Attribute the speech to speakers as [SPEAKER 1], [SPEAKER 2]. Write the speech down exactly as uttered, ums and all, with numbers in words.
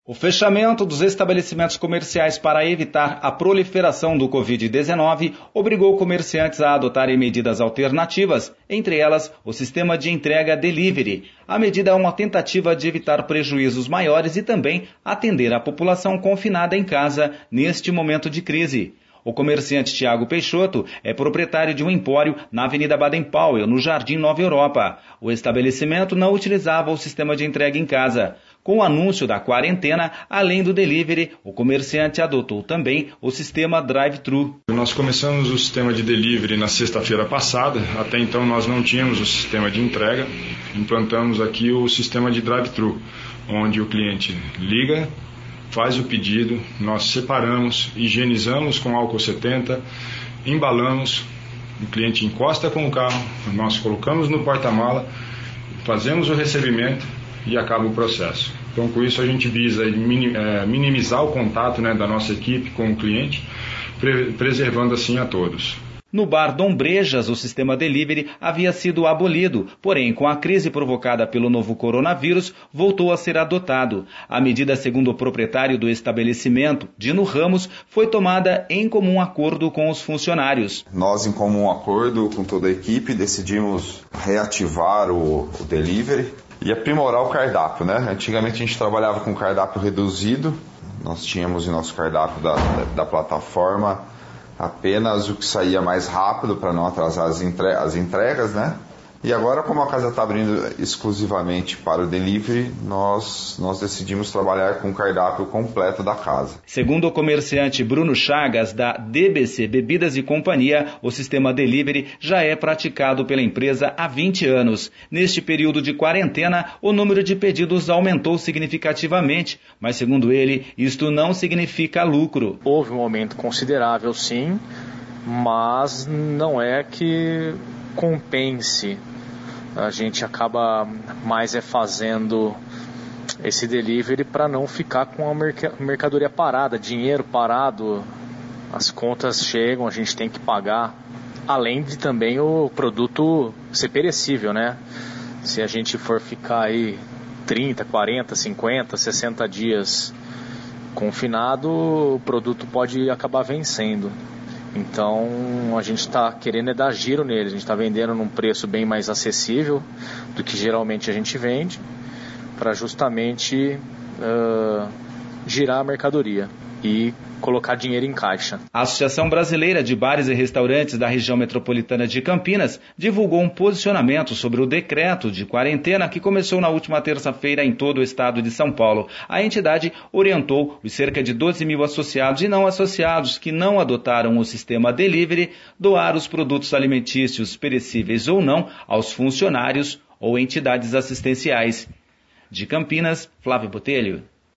[SPEAKER 1] O fechamento dos estabelecimentos comerciais para evitar a proliferação do covid dezenove obrigou comerciantes a adotarem medidas alternativas, entre elas o sistema de entrega delivery. A medida é uma tentativa de evitar prejuízos maiores e também atender a população confinada em casa neste momento de crise. O comerciante Tiago Peixoto é proprietário de um empório na Avenida Baden-Powell, no Jardim Nova Europa. O estabelecimento não utilizava o sistema de entrega em casa. Com o anúncio da quarentena, além do delivery, o comerciante adotou também o sistema drive-thru.
[SPEAKER 2] Nós começamos o sistema de delivery na sexta-feira passada. Até então nós não tínhamos o sistema de entrega. Implantamos aqui o sistema de drive-thru, onde o cliente liga, faz o pedido, nós separamos, higienizamos com álcool setenta, embalamos, o cliente encosta com o carro, nós colocamos no porta-mala, fazemos o recebimento e acaba o processo. Então, com isso, a gente visa minimizar o contato, né, da nossa equipe com o cliente, preservando assim a todos.
[SPEAKER 1] No bar Dom Brejas, o sistema delivery havia sido abolido, porém, com a crise provocada pelo novo coronavírus, voltou a ser adotado. A medida, segundo o proprietário do estabelecimento, Dino Ramos, foi tomada em comum acordo com os funcionários.
[SPEAKER 3] Nós, em comum acordo com toda a equipe, decidimos reativar o, o delivery e aprimorar o cardápio, né? Antigamente a gente trabalhava com cardápio reduzido, nós tínhamos em nosso cardápio da, da, da plataforma apenas o que saía mais rápido para não atrasar as, entre... as entregas, né? E agora, como a casa está abrindo exclusivamente para o delivery, nós, nós decidimos trabalhar com o cardápio completo da casa.
[SPEAKER 1] Segundo o comerciante Bruno Chagas, da D B C Bebidas e Companhia, o sistema delivery já é praticado pela empresa há vinte anos. Neste período de quarentena, o número de pedidos aumentou significativamente, mas, segundo ele, isto não significa lucro.
[SPEAKER 4] Houve um aumento considerável, sim, mas não é que compense. A gente acaba mais é fazendo esse delivery para não ficar com a mercadoria parada, dinheiro parado, as contas chegam, a gente tem que pagar, além de também o produto ser perecível, né? Se a gente for ficar aí trinta, quarenta, cinquenta, sessenta dias confinado, o produto pode acabar vencendo. Então a gente está querendo é dar giro nele, a gente está vendendo num preço bem mais acessível do que geralmente a gente vende, para justamente uh, girar a mercadoria e colocar dinheiro em caixa.
[SPEAKER 1] A Associação Brasileira de Bares e Restaurantes da região metropolitana de Campinas divulgou um posicionamento sobre o decreto de quarentena que começou na última terça-feira em todo o estado de São Paulo. A entidade orientou os cerca de doze mil associados e não associados que não adotaram o sistema delivery doar os produtos alimentícios, perecíveis ou não, aos funcionários ou entidades assistenciais. De Campinas, Flávio Botelho.